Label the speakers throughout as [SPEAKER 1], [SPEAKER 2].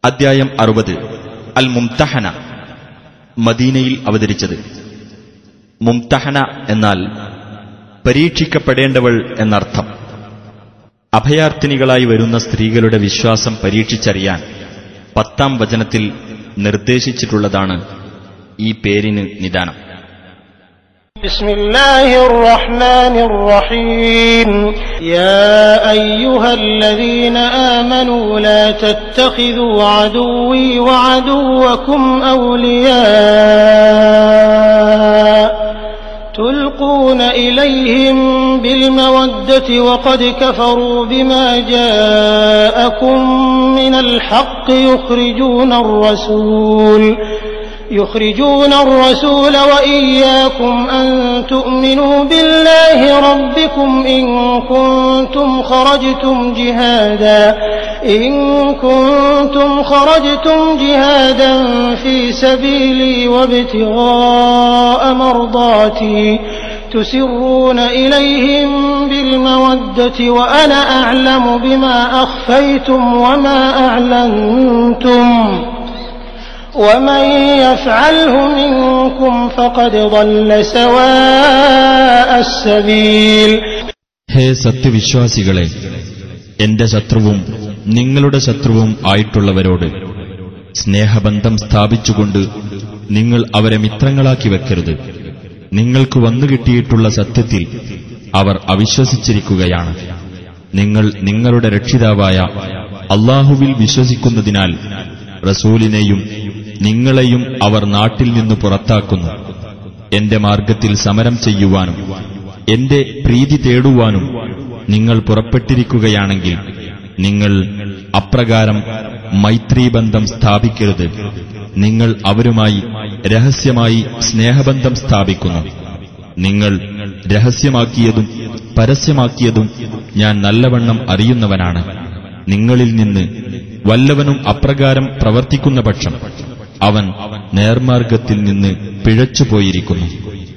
[SPEAKER 1] അദ്ധ്യായം 60 അൽ മുംതഹന. മദീനയിൽ അവതരിച്ചത്. മുംതഹന എന്നാൽ പരീക്ഷിക്കപ്പെടേണ്ടവൾ എന്നർത്ഥം. അഭയാർത്ഥിനികളായി വരുന്ന സ്ത്രീകളുടെ വിശ്വാസം പരീക്ഷിച്ചറിയാൻ 10-ാം വചനത്തിൽ നിർദ്ദേശിച്ചിട്ടുള്ളതാണ് ഈ പേരിന് നിദാനം.
[SPEAKER 2] ബിസ്മില്ലാഹിർ റഹ്മാനിർ റഹീം. യാ അയ്യുഹല്ലദീന ആമനൂ ലാ തത്തഖിദൂ അദുവ്വി വഅദുവ്വകും ഔലിയാ തുൽഖൂന ഇലൈഹിം ബിൽമവദ്ദതി വഖദ് കഫറൂ ബിമാ ജാഅകും മിനൽ ഹഖ് يخرجون الرسول وإياكم أن تؤمنوا بالله ربكم إن كنتم خرجتم جهادا في سبيلي وابتغاء مرضاتي تسرون إليهم بالمودة وأنا أعلم بما أخفيتم وما أعلنتم ومن يفعله منكم فقد ضل سواء السبيل.
[SPEAKER 1] ഹേ സത്യവിശ്വാസികളെ, എന്റെ ശത്രുവും നിങ്ങളുടെ ശത്രുവും ആയിട്ടുള്ളവരോട് സ്നേഹബന്ധം സ്ഥാപിച്ചുകൊണ്ട് നിങ്ങൾ അവരെ മിത്രങ്ങളാക്കി വെക്കരുത്. നിങ്ങൾക്ക് വന്നുകിട്ടിയിട്ടുള്ള സത്യത്തിൽ അവർ അവിശ്വസിച്ചിരിക്കുകയാണ്. നിങ്ങൾ നിങ്ങളുടെ രക്ഷിതാവായ അല്ലാഹുവിൽ വിശ്വസിക്കുന്നതിനാൽ റസൂലിനെയും നിങ്ങളെയും അവർ നാട്ടിൽ നിന്ന് പുറത്താക്കുന്നു. എന്റെ മാർഗത്തിൽ സമരം ചെയ്യുവാനും എന്റെ പ്രീതി തേടുവാനും നിങ്ങൾ പുറപ്പെട്ടിരിക്കുകയാണെങ്കിൽ നിങ്ങൾ അപ്രകാരം മൈത്രീബന്ധം സ്ഥാപിക്കരുത്. നിങ്ങൾ അവരുമായി രഹസ്യമായി സ്നേഹബന്ധം സ്ഥാപിക്കുന്നു. നിങ്ങൾ രഹസ്യമാക്കിയതും പരസ്യമാക്കിയതും ഞാൻ നല്ലവണ്ണം അറിയുന്നവനാണ്. നിങ്ങളിൽ നിന്ന് വല്ലവനും അപ്രകാരം പ്രവർത്തിക്കുന്ന പക്ഷം അവൻ നേർമാർഗത്തിൽ നിന്ന് പിഴച്ചുപോയിരിക്കുന്നു.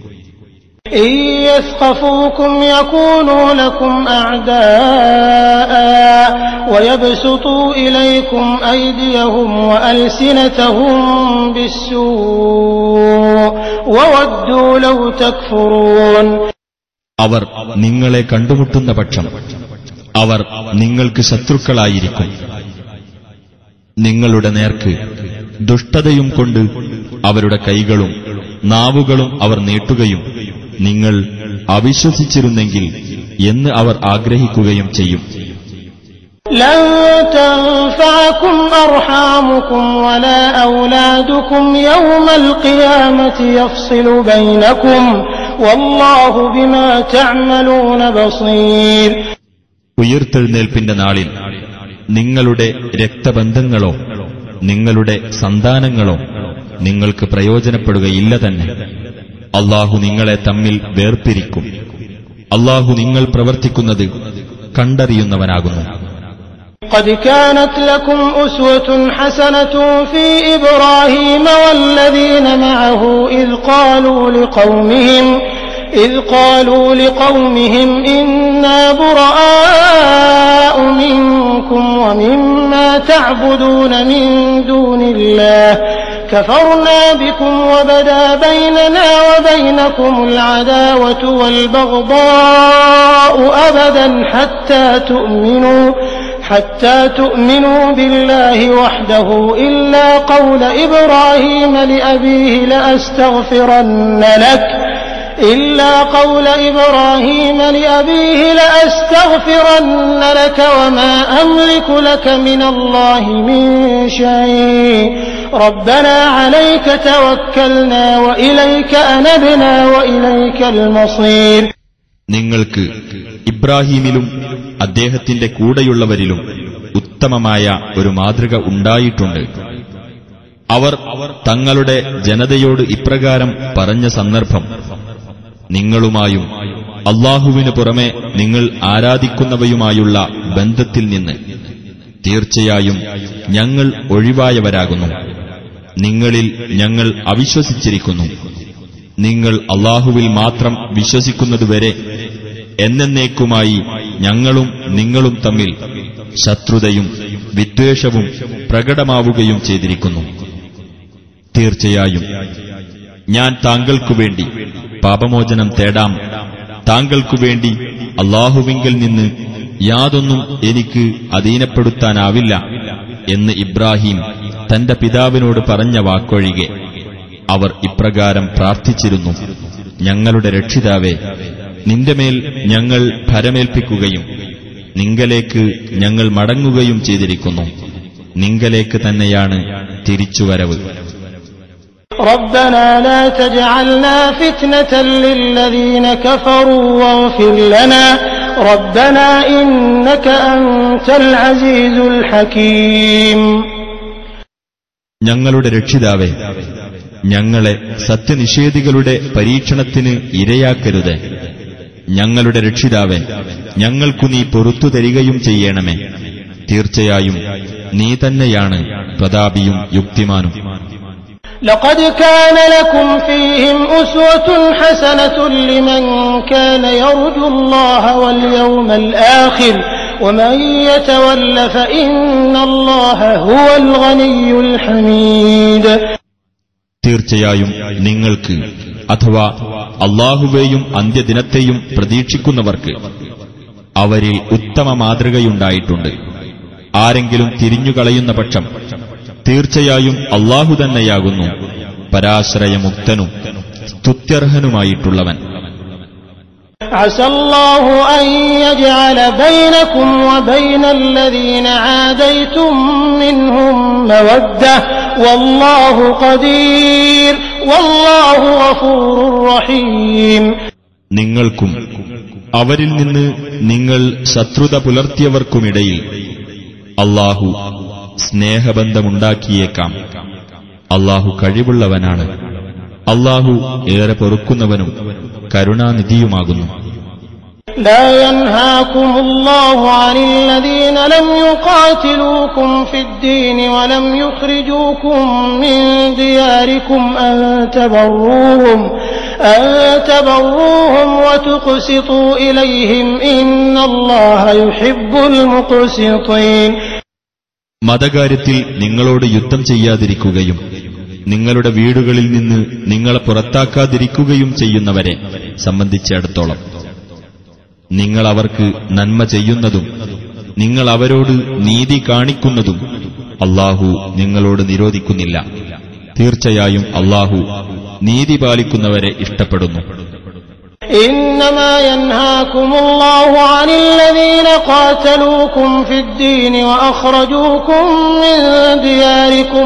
[SPEAKER 1] അവർ നിങ്ങളെ കണ്ടുമുട്ടുന്ന പക്ഷം അവർ നിങ്ങൾക്ക് ശത്രുക്കളായിരിക്കും. നിങ്ങളുടെ നേർക്ക് ദുഷ്ടതയും കൊണ്ട് അവരുടെ കൈകളും നാവുകളും അവർ നീട്ടുകയും നിങ്ങൾ അവിശ്വസിച്ചിരുന്നെങ്കിൽ എന്ന് അവർ ആഗ്രഹിക്കുകയും ചെയ്യും.
[SPEAKER 2] ലൻ തൻഫഅകും അർഹാമുകും വലാ ഔലാദുകും യൗമൽ ഖിയാമത്തി യഫ്സിലു ബൈനകും വല്ലാഹു ബിമാ തഅമലൂന ബസീർ.
[SPEAKER 1] ഉയിർത്തെഴുന്നേൽപ്പിന്റെ നാളിൽ നിങ്ങളുടെ രക്തബന്ധങ്ങളോ നിങ്ങളുടെ സന്താനങ്ങളോ നിങ്ങൾക്ക് പ്രയോജനപ്പെടുകയില്ല തന്നെ. അല്ലാഹു നിങ്ങളെ തമ്മിൽ വേർപിരിക്കും. അല്ലാഹു നിങ്ങൾ പ്രവർത്തിക്കുന്നത് കണ്ടറിയുന്നവനാകുന്നു.
[SPEAKER 2] قد كانت لكم أسوة حسنة في إبراهيم والذين معه إذ قالوا لقومهم إنا براء منكم ومما تعبدون من دون الله كفرنا بكم وبدا بيننا وبينكم العداوة والبغضاء أبدا حتى تؤمنوا بالله وحده إلا قول إبراهيم لأبيه لأستغفرن لك وما أملك لك من الله من شيء ربنا عليك توكلنا وإليك أنبنا وإليك المصير.
[SPEAKER 1] നിങ്ങൾക്ക് ഇബ്രാഹീമിലും അദ്ദേഹത്തിന്റെ കൂടെയുള്ളവരിലും ഉത്തമമായ ഒരു മാതൃക ഉണ്ടായിട്ടുണ്ട്. അവർ തങ്ങളുടെ ജനതയോട് ഇപ്രകാരം പറഞ്ഞ സന്ദർഭം നിങ്ങളുമായും അല്ലാഹുവിനു പുറമെ നിങ്ങൾ ആരാധിക്കുന്നവയുമായുള്ള ബന്ധത്തിൽ നിന്ന് തീർച്ചയായും ഞങ്ങൾ ഒഴിവായവരാകുന്നു. നിങ്ങളിൽ ഞങ്ങൾ അവിശ്വസിച്ചിരിക്കുന്നു. നിങ്ങൾ അല്ലാഹുവിൽ മാത്രം വിശ്വസിക്കുന്നതുവരെ എന്നേക്കുമായി ഞങ്ങളും നിങ്ങളും തമ്മിൽ ശത്രുതയും വിദ്വേഷവും പ്രകടമാവുകയും ചെയ്തിരിക്കുന്നു. തീർച്ചയായും ഞാൻ താങ്കൾക്കുവേണ്ടി പാപമോചനം തേടാം, താങ്കൾക്കുവേണ്ടി അല്ലാഹുവിങ്കൽ നിന്ന് യാതൊന്നും എനിക്ക് അധീനപ്പെടുത്താനാവില്ല എന്ന് ഇബ്രാഹിം തന്റെ പിതാവിനോട് പറഞ്ഞ വാക്കൊഴികെ അവർ ഇപ്രകാരം പ്രാർത്ഥിച്ചിരുന്നു: ഞങ്ങളുടെ രക്ഷിതാവേ, നിന്റെമേൽ ഞങ്ങൾ ഭരമേൽപ്പിക്കുകയും നിങ്കലേക്ക് ഞങ്ങൾ മടങ്ങുകയും ചെയ്തിരിക്കുന്നു. നിങ്കലേക്ക് തന്നെയാണ് തിരിച്ചുവരവ്.
[SPEAKER 2] ربنا لا تجعلنا فتنة للذين كفروا واغفر لنا ربنا إنك أنت العزيز الحكيم.
[SPEAKER 1] ഞങ്ങളുടെ രക്ഷിതാവേ, ഞങ്ങളെ സത്യനിഷേധികളുടെ പരീക്ഷണത്തിന് ഇരയാക്കരുത്. ഞങ്ങളുടെ രക്ഷിതാവേ, ഞങ്ങൾക്കു നീ പൊറുത്തു തരികയും ചെയ്യണമേ. തീർച്ചയായും നീ തന്നെയാണ് പ്രതാപിയും യുക്തിമാനും.
[SPEAKER 2] لقد كان لكم فيهم أسوة حسنة لمن كان يرجو الله واليوم الآخر ومن يتول فإن الله هو الغني الحميد.
[SPEAKER 1] തീർച്ചയായും നിങ്ങൾക്ക് അഥവാ അല്ലാഹുവേയും അന്ത്യദിനത്തെയും പ്രതീക്ഷിക്കുന്നവർക്ക് അവരിൽ ഉത്തമ മാതൃകയുണ്ടായിട്ടുണ്ട്. ആരെങ്കിലും തിരിഞ്ഞുകളയുന്ന പക്ഷം തീർച്ചയായും അല്ലാഹു തന്നെയാകുന്നു പരാശ്രയമുക്തനും സ്തുത്യർഹനുമായിട്ടുള്ളവൻ.
[SPEAKER 2] عسى الله أن يجعل بينكم وبين الذين عاديتم منهم مودة والله قدير والله غفور رحيم.
[SPEAKER 1] നിങ്ങൾക്കും അവരിൽ നിന്ന് നിങ്ങൾ ശത്രുത പുലർത്തിയവർക്കുമിടയിൽ അല്ലാഹു സ്നേഹബന്ധമുണ്ടാക്കിയേക്കാം. അല്ലാഹു കഴിവുള്ളവനാണ്. അല്ലാഹു ഏറെ പൊറുക്കുന്നവനും കരുണാനിധിയുമാകുന്നു.
[SPEAKER 2] لا ينهاكم الله عن الذين لم يقاتلوكم في الدين ولم يخرجوكم من دياركم أن تبروهم وتقسطوا إليهم إن الله يحب المقسطين.
[SPEAKER 1] മതകാര്യത്തിൽ നിങ്ങളോട് യുദ്ധം ചെയ്യാതിരിക്കുകയും നിങ്ങളുടെ വീടുകളിൽ നിന്ന് നിങ്ങളെ പുറത്താക്കാതിരിക്കുകയും ചെയ്യുന്നവരെ സംബന്ധിച്ചിടത്തോളം നിങ്ങൾ അവർക്ക് നന്മ ചെയ്യുന്നതും നിങ്ങൾ അവരോട് നീതി കാണിക്കുന്നതും അല്ലാഹു നിങ്ങളോട് നിരോധിക്കുന്നില്ല. തീർച്ചയായും അല്ലാഹു നീതി പാലിക്കുന്നവരെ ഇഷ്ടപ്പെടുന്നു.
[SPEAKER 2] إنما ينهاكم الله عن الذين قاتلوكم في الدين وأخرجوكم من دياركم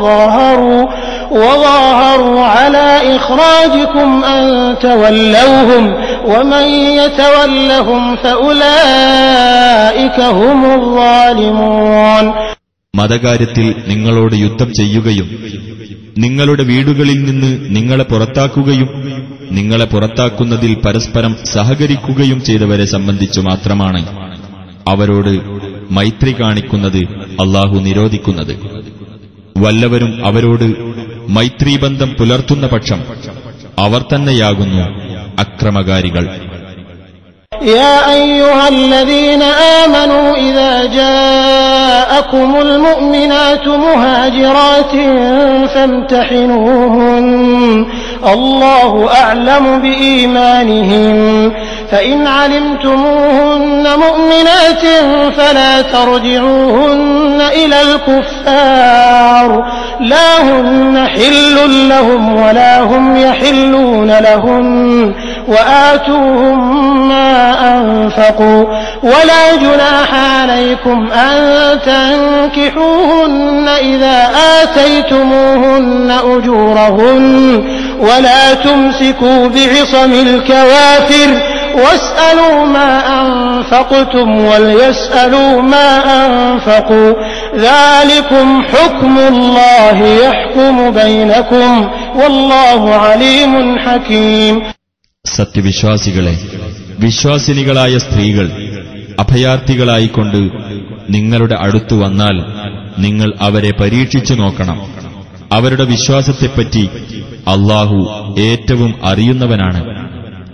[SPEAKER 2] وظاهروا على إخراجكم أن تولوهم ومن يتولهم فأولئك هم الظالمون.
[SPEAKER 1] മതകാര്യത്തിൽ നിങ്ങളോട് യുദ്ധം ചെയ്യുകയും നിങ്ങളുടെ വീടുകളിൽ നിന്ന് നിങ്ങളെ പുറത്താക്കുകയും നിങ്ങളെ പുറത്താക്കുന്നതിൽ പരസ്പരം സഹകരിക്കുകയും ചെയ്തവരെ സംബന്ധിച്ചു മാത്രമാണ് അവരോട് മൈത്രി കാണിക്കുന്നത് അല്ലാഹു നിരോധിക്കുന്നത്. വല്ലവരും അവരോട് മൈത്രീബന്ധം പുലർത്തുന്ന പക്ഷം അവർ തന്നെയാകുന്നു അക്രമകാരികൾ.
[SPEAKER 2] يا أيها الذين آمنوا إذا جاءكم المؤمنات مهاجرات فامتحنوهن الله أعلم بإيمانهن فإن علمتموهن مؤمنات فلا ترجعوهن إلى الكفار لا هن حل لهم ولا هم يحلون لهن وآتوهم ما أنفقوا ولا جناح عليكم أن تنكحوهن إذا آتيتموهن أجورهن ولا تمسكوا بعصم الكوافر واسألوا ما أنفقتم وليسألوا ما أنفقوا ذلكم حكم الله يحكم بينكم والله عليم حكيم.
[SPEAKER 1] സത്യവിശ്വാസികളെ, വിശ്വാസിനികളായ സ്ത്രീകൾ അഭയാർത്ഥികളായിക്കൊണ്ട് നിങ്ങളുടെ അടുത്തു വന്നാൽ നിങ്ങൾ അവരെ പരീക്ഷിച്ചു നോക്കണം. അവരുടെ വിശ്വാസത്തെപ്പറ്റി അല്ലാഹു ഏറ്റവും അറിയുന്നവനാണ്.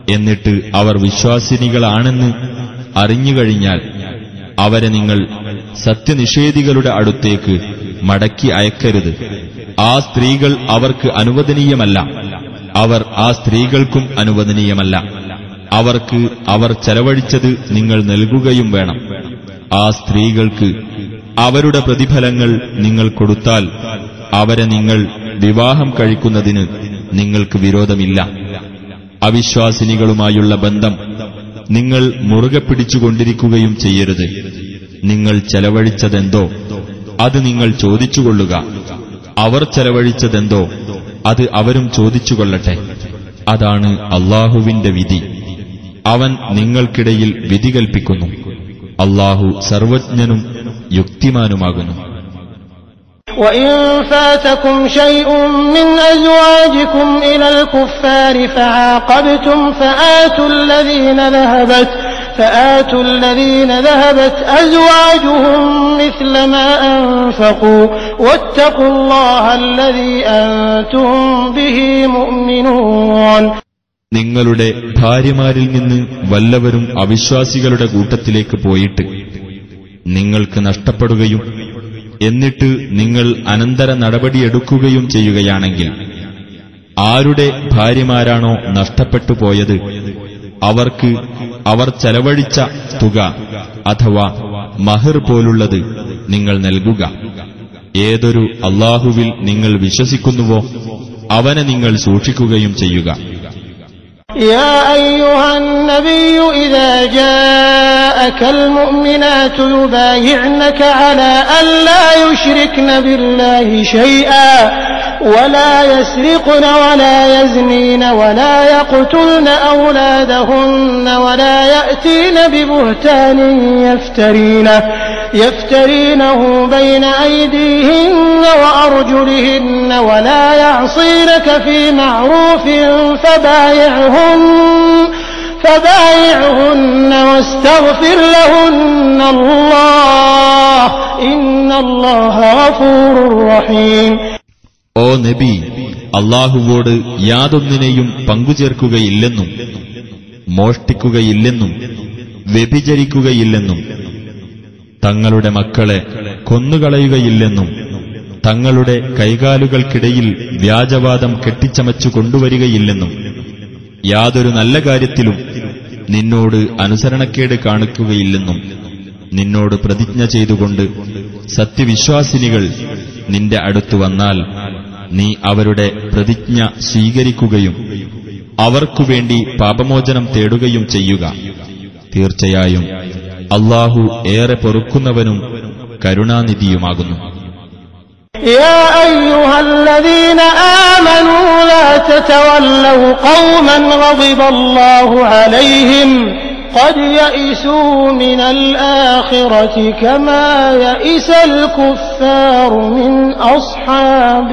[SPEAKER 1] എന്നിട്ട് അവർ വിശ്വാസിനികളാണെന്ന് അറിഞ്ഞുകഴിഞ്ഞാൽ അവരെ നിങ്ങൾ സത്യനിഷേധികളുടെ അടുത്തേക്ക് മടക്കി അയക്കരുത്. ആ സ്ത്രീകൾ അവർക്ക് അനുവദനീയമല്ല, അവർ ആ സ്ത്രീകൾക്കും അനുവദനീയമല്ല. അവർക്ക് അവർ ചെലവഴിച്ചത് നിങ്ങൾ നൽകുകയും വേണം. ആ സ്ത്രീകൾക്ക് അവരുടെ പ്രതിഫലങ്ങൾ നിങ്ങൾ കൊടുത്താൽ അവരെ നിങ്ങൾ വിവാഹം കഴിക്കുന്നതിന് നിങ്ങൾക്ക് വിരോധമില്ല. അവിശ്വാസിനികളുമായുള്ള ബന്ധം നിങ്ങൾ മുറുകെ പിടിച്ചുകൊണ്ടിരിക്കുകയും ചെയ്യരുത്. നിങ്ങൾ ചെലവഴിച്ചതെന്തോ അത് നിങ്ങൾ ചോദിച്ചുകൊള്ളുക. അവർ ചെലവഴിച്ചതെന്തോ അത് അവരും ചോദിച്ചുകൊള്ളട്ടെ. അതാണ് അല്ലാഹുവിന്റെ വിധി. അവൻ നിങ്ങൾക്കിടയിൽ വിധി കൽപ്പിക്കുന്നു. അല്ലാഹു സർവജ്ഞനും യുക്തിമാനുമാകുന്നു.
[SPEAKER 2] وإن فاتكم شيء من أزواجكم إلى الكفار فعاقبتم فآتوا الذين ذهبت أزواجهم مثل ما أنفقوا واتقوا الله الذي أنتم به مؤمنون.
[SPEAKER 1] നിങ്ങളുടെ ഭാര്യമാരിൽ നിന്ന് വല്ലവരും അവിശ്വാസികളുടെ കൂട്ടത്തിലേക്ക് പോയിട്ട് നിങ്ങൾക്ക് നഷ്ടപ്പെടുകയും എന്നിട്ട് നിങ്ങൾ അനന്തര നടപടിയെടുക്കുകയും ചെയ്യുകയാണെങ്കിൽ, ആരുടെ ഭാര്യമാരാണോ നഷ്ടപ്പെട്ടു പോയത് അവർക്ക് അവർ ചെലവഴിച്ച തുക അഥവാ മഹർ പോലുള്ളത് നിങ്ങൾ നൽകുക. ഏതൊരു അല്ലാഹുവിൽ നിങ്ങൾ വിശ്വസിക്കുന്നുവോ അവനെ നിങ്ങൾ സൂക്ഷിക്കുകയും ചെയ്യുക.
[SPEAKER 2] يا أيها النبي إذا جاءك المؤمنات يبايعنك على أن لا يشركن بالله شيئا ولا يسرقن ولا يزنين ولا يقتلن أولادهن ولا يأتين ببهتان يفترينه بين أيديهن وأرجلهن ولا يعصينك في معروف فبايعهن واستغفر لهن الله إن الله غفور رحيم.
[SPEAKER 1] ഓ നബി, അല്ലാഹുവോട് യാതൊന്നിനെയും പങ്കുചേർക്കുകയില്ലെന്നും മോഷ്ടിക്കുകയില്ലെന്നും വ്യഭിചരിക്കുകയില്ലെന്നും തങ്ങളുടെ മക്കളെ കൊന്നുകളയുകയില്ലെന്നും തങ്ങളുടെ കൈകാലുകൾക്കിടയിൽ വ്യാജവാദം കെട്ടിച്ചമച്ചു കൊണ്ടുവരികയില്ലെന്നും യാതൊരു നല്ല കാര്യത്തിലും നിന്നോട് അനുസരണക്കേട് കാണിക്കുകയില്ലെന്നും നിന്നോട് പ്രതിജ്ഞ ചെയ്തുകൊണ്ട് സത്യവിശ്വാസിനികൾ നിന്റെ അടുത്തു വന്നാൽ നീ അവരുടെ പ്രതിജ്ഞ സ്വീകരിക്കുകയും അവർക്കുവേണ്ടി പാപമോചനം തേടുകയും ചെയ്യുക. തീർച്ചയായും അല്ലാഹു ഏറെ പൊറുക്കുന്നവനും കരുണാനിധിയുമാകുന്നു.
[SPEAKER 2] يا أيها الذين آمنوا لا تتولوا قوما غضب الله عليهم قد يئسوا من الآخرة كما يئس الكفار من أصحاب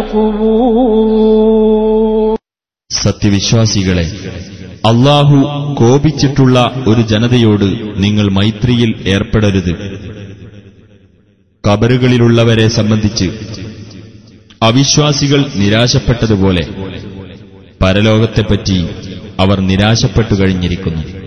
[SPEAKER 2] القبور.
[SPEAKER 1] സത്യവിശ്വാസികളെ, അല്ലാഹു കോപിച്ചിട്ടുള്ള ഒരു ജനതയോട് നിങ്ങൾ മൈത്രിയിൽ ഏർപ്പെടരുത്. ഖബറുകളിലുള്ളവരെ സംബന്ധിച്ച് അവിശ്വാസികൾ നിരാശപ്പെട്ടതുപോലെ പരലോകത്തെപ്പറ്റി അവർ നിരാശപ്പെട്ടു കഴിഞ്ഞിരിക്കുന്നു.